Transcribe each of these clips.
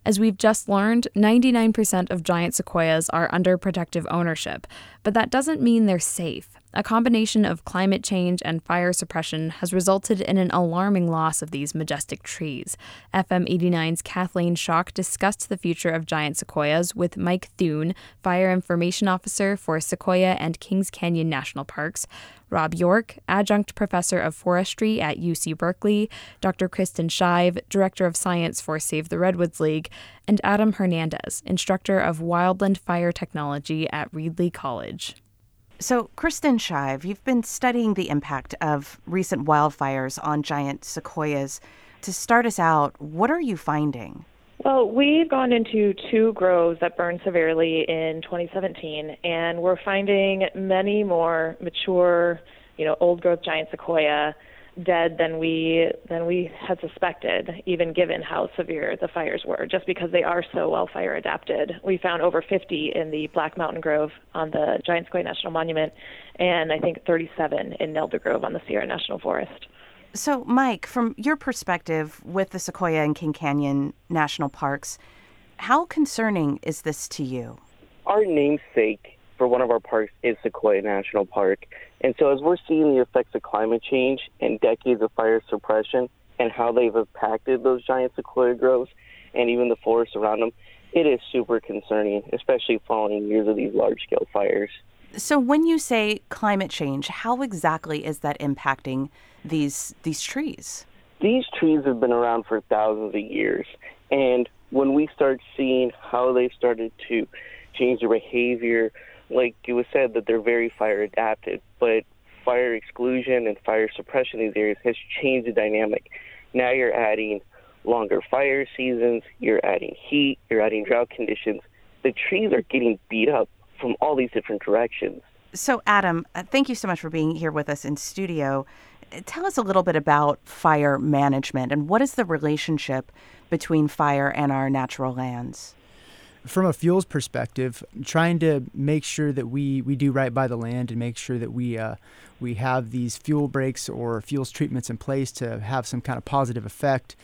As we've just learned, 99% of giant sequoias are under protective ownership, but that doesn't mean they're safe. A combination of climate change and fire suppression has resulted in an alarming loss of these majestic trees. FM 89's Kathleen Schock discussed the future of giant sequoias with Mike Thune, Fire Information Officer for Sequoia and Kings Canyon National Parks, Rob York, Adjunct Professor of Forestry at UC Berkeley, Dr. Kristen Shive, Director of Science for Save the Redwoods League, and Adam Hernandez, Instructor of Wildland Fire Technology at Reedley College. So, Kristen Shive, you've been studying the impact of recent wildfires on giant sequoias. To start us out, what are you finding? Well, we've gone into 2 groves that burned severely in 2017, and we're finding many more mature, old growth giant sequoia dead than we had suspected, even given how severe the fires were, just because they are so well fire adapted. We found over 50 in the Black Mountain Grove on the Giant Sequoia National Monument, and I think 37 in Nelda Grove on the Sierra National Forest. So, Mike, from your perspective with the Sequoia and King Canyon National Parks, how concerning is this to you? Our namesake for one of our parks is Sequoia National Park. And so as we're seeing the effects of climate change and decades of fire suppression and how they've impacted those giant sequoia groves and even the forests around them, it is super concerning, especially following years of these large-scale fires. So when you say climate change, how exactly is that impacting these trees? These trees have been around for thousands of years. And when we start seeing how they started to change their behavior, like it was said that they're very fire adapted, but fire exclusion and fire suppression in these areas has changed the dynamic. Now you're adding longer fire seasons, you're adding heat, you're adding drought conditions. The trees are getting beat up from all these different directions. So Adam, thank you so much for being here with us in studio. Tell us a little bit about fire management and what is the relationship between fire and our natural lands? From a fuels perspective, trying to make sure that we do right by the land and make sure that we have these fuel breaks or fuels treatments in place to have some kind of positive effect.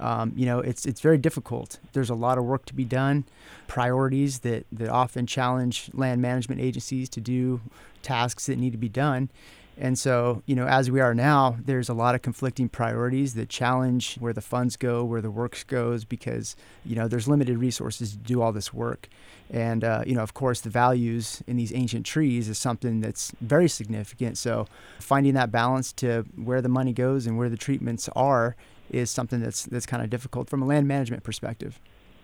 It's very difficult. There's a lot of work to be done, priorities that often challenge land management agencies to do tasks that need to be done. And so, as we are now, there's a lot of conflicting priorities that challenge where the funds go, where the work goes, because, there's limited resources to do all this work. And, of course, the values in these ancient trees is something that's very significant. So finding that balance to where the money goes and where the treatments are is something that's kind of difficult from a land management perspective.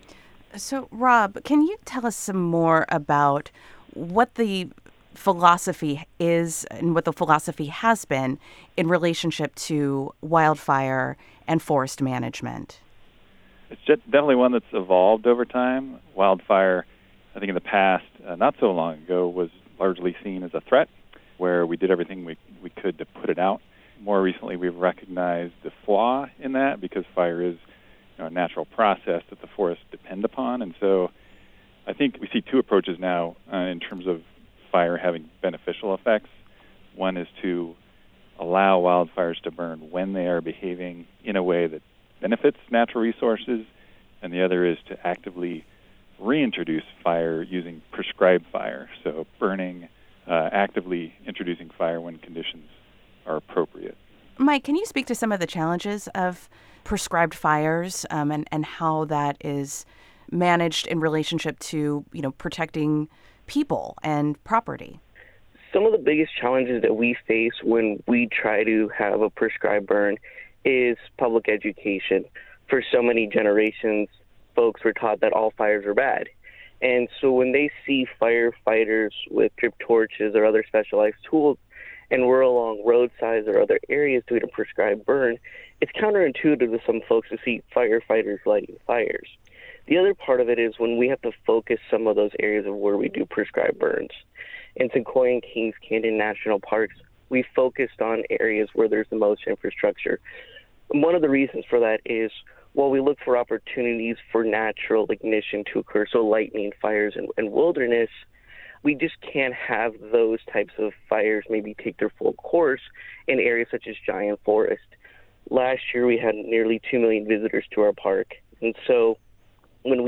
So, Rob, can you tell us some more about what the philosophy is and what the philosophy has been in relationship to wildfire and forest management? It's definitely one that's evolved over time. Wildfire, I think in the past, not so long ago, was largely seen as a threat, where we did everything we could to put it out. More recently, we've recognized the flaw in that because fire is a natural process that the forests depend upon. And so I think we see 2 approaches now in terms of fire having beneficial effects. One is to allow wildfires to burn when they are behaving in a way that benefits natural resources, and the other is to actively reintroduce fire using prescribed fire, so burning, actively introducing fire when conditions are appropriate. Mike, can you speak to some of the challenges of prescribed fires and how that is managed in relationship to, protecting people and property? Some of the biggest challenges that we face when we try to have a prescribed burn is public education. For so many generations, folks were taught that all fires are bad. And so when they see firefighters with drip torches or other specialized tools and we're along roadsides or other areas doing a prescribed burn, it's counterintuitive to some folks to see firefighters lighting fires. The other part of it is when we have to focus some of those areas of where we do prescribed burns. In Sequoia and Kings Canyon National Parks, we focused on areas where there's the most infrastructure. And one of the reasons for that is while we look for opportunities for natural ignition to occur, so lightning fires and wilderness, we just can't have those types of fires maybe take their full course in areas such as Giant Forest. Last year, we had nearly 2 million visitors to our park. And so when we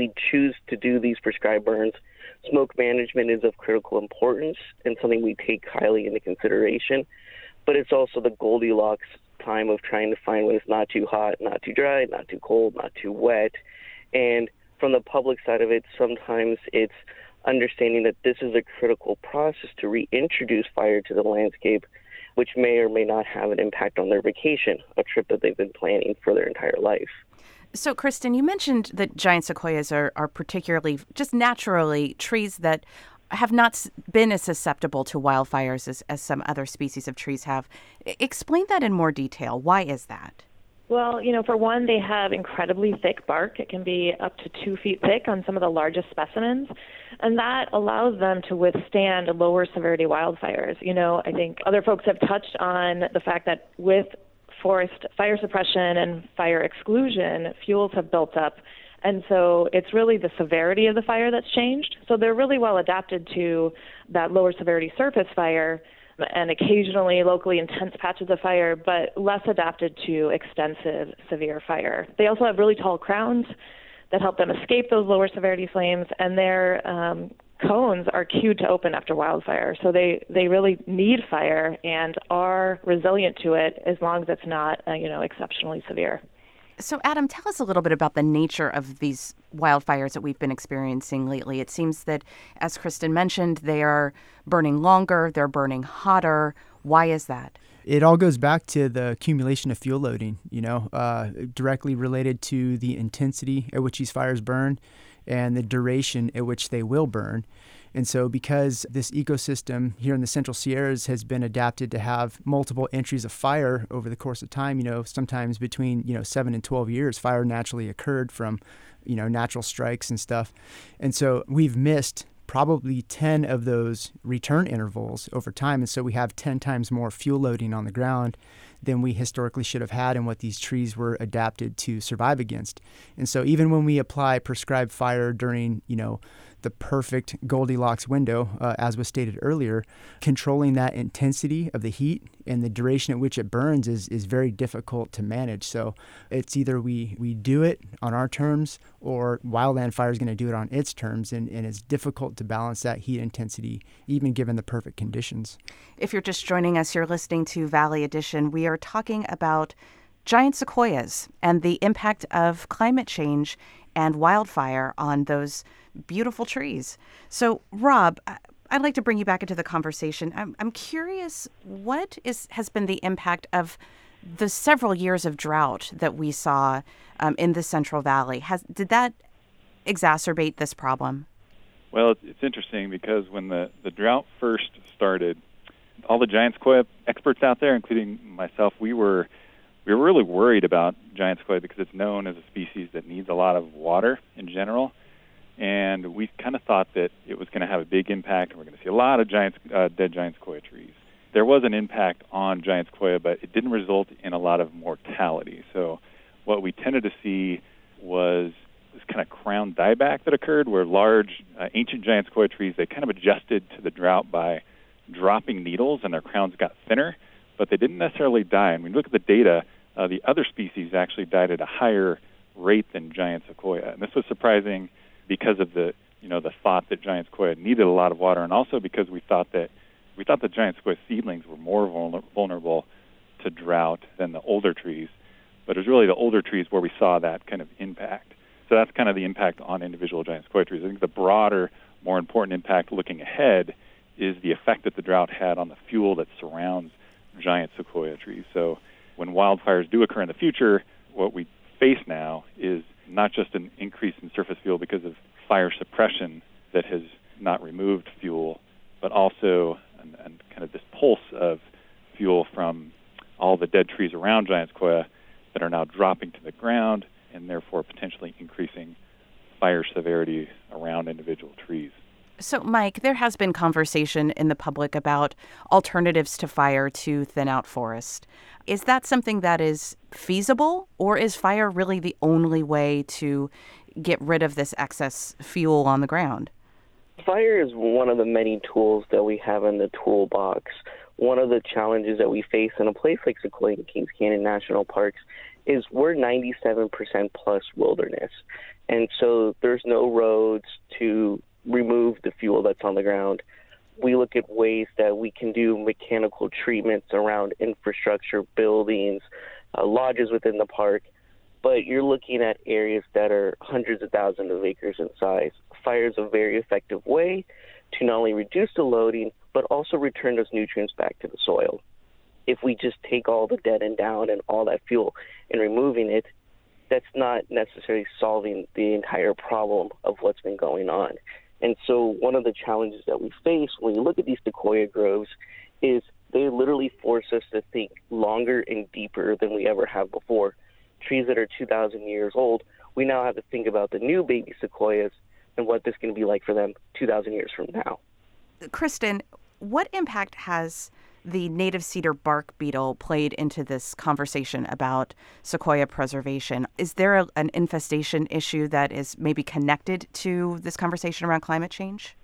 we choose to do these prescribed burns, smoke management is of critical importance and something we take highly into consideration. But it's also the Goldilocks time of trying to find when it's not too hot, not too dry, not too cold, not too wet. And from the public side of it, sometimes it's understanding that this is a critical process to reintroduce fire to the landscape, which may or may not have an impact on their vacation, a trip that they've been planning for their entire life. So, Kristen, you mentioned that giant sequoias are particularly, just naturally, trees that have not been as susceptible to wildfires as some other species of trees have. Explain that in more detail. Why is that? Well, for one, they have incredibly thick bark. It can be up to 2 feet thick on some of the largest specimens, and that allows them to withstand lower severity wildfires. I think other folks have touched on the fact that with forest fire suppression and fire exclusion, fuels have built up. And so it's really the severity of the fire that's changed. So they're really well adapted to that lower severity surface fire and occasionally locally intense patches of fire, but less adapted to extensive severe fire. They also have really tall crowns that help them escape those lower severity flames, and their cones are cued to open after wildfire. So they really need fire and are resilient to it as long as it's not, exceptionally severe. So, Adam, tell us a little bit about the nature of these wildfires that we've been experiencing lately. It seems that, as Kristen mentioned, they are burning longer, they're burning hotter. Why is that? It all goes back to the accumulation of fuel loading, directly related to the intensity at which these fires burn and the duration at which they will burn. And so because this ecosystem here in the Central Sierras has been adapted to have multiple entries of fire over the course of time, sometimes between, 7 and 12 years, fire naturally occurred from, natural strikes and stuff. And so we've missed probably 10 of those return intervals over time. And so we have 10 times more fuel loading on the ground than we historically should have had and what these trees were adapted to survive against. And so even when we apply prescribed fire during, the perfect Goldilocks window, as was stated earlier, controlling that intensity of the heat and the duration at which it burns is very difficult to manage. So it's either we do it on our terms or wildland fire is going to do it on its terms, and it's difficult to balance that heat intensity even given the perfect conditions. If you're just joining us, you're listening to Valley Edition. We are talking about giant sequoias and the impact of climate change and wildfire on those beautiful trees. So, Rob, I'd like to bring you back into the conversation. I'm curious, what has been the impact of the several years of drought that we saw in the Central Valley? Did that exacerbate this problem? Well, it's interesting because when the drought first started, all the giant sequoia experts out there, including myself, we were really worried about giant sequoia because it's known as a species that needs a lot of water in general. And we kind of thought that it was going to have a big impact, and we're going to see a lot of dead giant sequoia trees. There was an impact on giant sequoia, but it didn't result in a lot of mortality. So what we tended to see was this kind of crown dieback that occurred, where large, ancient giant sequoia trees, they kind of adjusted to the drought by dropping needles, and their crowns got thinner, but they didn't necessarily die. And when you look at the data, the other species actually died at a higher rate than giant sequoia. And this was surprising because of the thought that giant sequoia needed a lot of water, and also because we thought that giant sequoia seedlings were more vulnerable to drought than the older trees. But it was really the older trees where we saw that kind of impact. So that's kind of the impact on individual giant sequoia trees. I think the broader, more important impact looking ahead is the effect that the drought had on the fuel that surrounds giant sequoia trees. So when wildfires do occur in the future, what we face now is not just an increase in surface fuel because of fire suppression that has not removed fuel, but also and kind of this pulse of fuel from all the dead trees around giant sequoia that are now dropping to the ground and therefore potentially increasing fire severity around individual trees. So, Mike, there has been conversation in the public about alternatives to fire to thin out forest. Is that something that is feasible, or is fire really the only way to get rid of this excess fuel on the ground? Fire is one of the many tools that we have in the toolbox. One of the challenges that we face in a place like Sequoia and Kings Canyon National Parks is we're 97% plus wilderness. And so there's no roads to remove the fuel that's on the ground. We look at ways that we can do mechanical treatments around infrastructure, buildings, lodges within the park. But you're looking at areas that are hundreds of thousands of acres in size. Fire is a very effective way to not only reduce the loading, but also return those nutrients back to the soil. If we just take all the dead and down and all that fuel and removing it, that's not necessarily solving the entire problem of what's been going on. And so one of the challenges that we face when we look at these sequoia groves is they literally force us to think longer and deeper than we ever have before. Trees that are 2,000 years old, we now have to think about the new baby sequoias and what this is going to be like for them 2,000 years from now. Kristen, what impact has the native cedar bark beetle played into this conversation about sequoia preservation? Is there an infestation issue that is maybe connected to this conversation around climate change?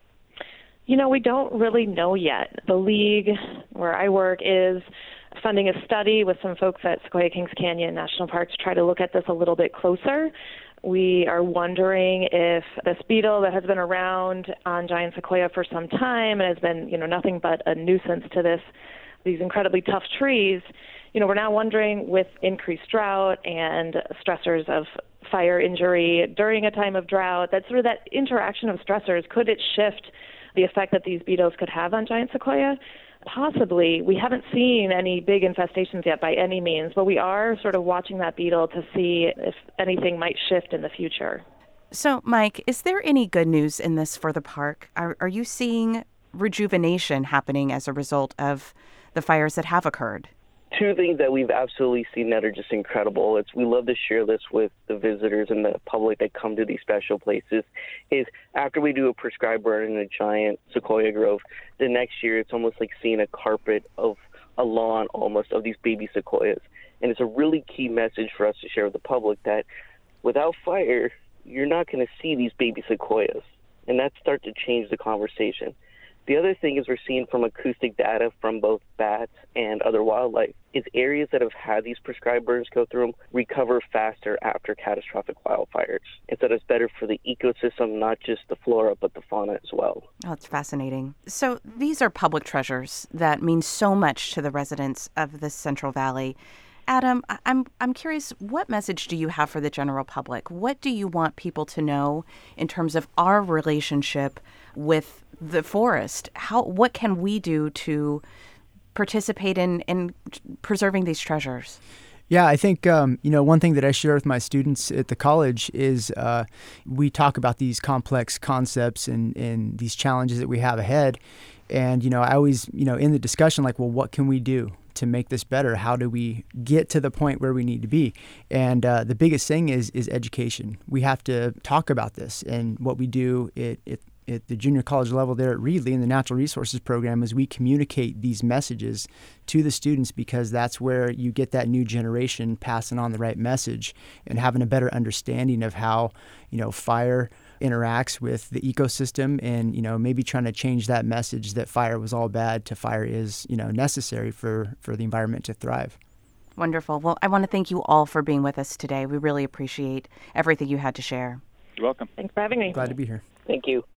We don't really know yet. The league where I work is funding a study with some folks at Sequoia Kings Canyon National Park to try to look at this a little bit closer. We are wondering if this beetle that has been around on giant sequoia for some time and has been, nothing but a nuisance to these incredibly tough trees, we're now wondering with increased drought and stressors of fire injury during a time of drought, that sort of that interaction of stressors, could it shift the effect that these beetles could have on giant sequoia? Possibly. We haven't seen any big infestations yet by any means, but we are sort of watching that beetle to see if anything might shift in the future. So, Mike, is there any good news in this for the park? Are you seeing rejuvenation happening as a result of the fires that have occurred? Two things that we've absolutely seen that are just incredible. We love to share this with the visitors and the public that come to these special places, is after we do a prescribed burn in a giant sequoia grove, the next year it's almost like seeing a carpet of a lawn almost of these baby sequoias. And it's a really key message for us to share with the public that without fire, you're not going to see these baby sequoias. And that starts to change the conversation. The other thing is we're seeing from acoustic data from both bats and other wildlife is areas that have had these prescribed burns go through them recover faster after catastrophic wildfires. And so that's better for the ecosystem, not just the flora, but the fauna as well. Oh, that's fascinating. So these are public treasures that mean so much to the residents of the Central Valley. Adam, I'm curious, what message do you have for the general public? What do you want people to know in terms of our relationship with the forest? What can we do to participate in preserving these treasures? Yeah, I think, one thing that I share with my students at the college is we talk about these complex concepts and these challenges that we have ahead. And, I always, in the discussion, what can we do to make this better? How do we get to the point where we need to be? And the biggest thing is education. We have to talk about this. And what we do at the junior college level there at Reedley in the Natural Resources program is we communicate these messages to the students, because that's where you get that new generation passing on the right message and having a better understanding of how, fire interacts with the ecosystem, and maybe trying to change that message that fire was all bad to fire is necessary for the environment to thrive. Wonderful. Well, I want to thank you all for being with us today. We really appreciate everything you had to share. You're welcome. Thanks for having me. Glad to be here. Thank you.